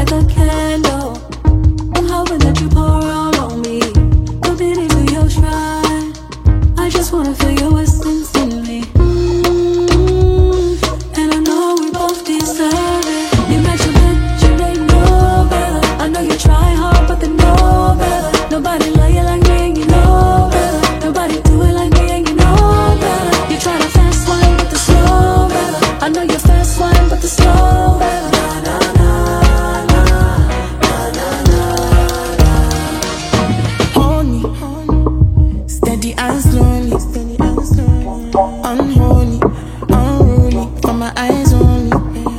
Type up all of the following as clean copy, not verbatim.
like a candle. I'm hoping that you pour all on me. Put it into your shrine. I just wanna feel your essence in me. And I know we both deserve it. You match your bitch, you ain't no better. I know you try hard, but they know better. Nobody love you like me and you know better. Nobody do it like me and you know better. You try to fast wine, but the slow better. I know you're fast wine, but the slow better. Hold me, steady and slowly, unholy, unruly, from my eyes only.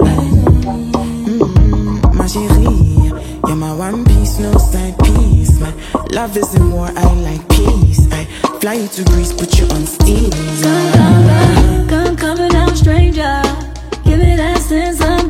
My chérie, you're my one piece, no side piece. My love isn't war, I like peace. I fly you to Greece, put you on steam. Come coming out, stranger. Give me that sense of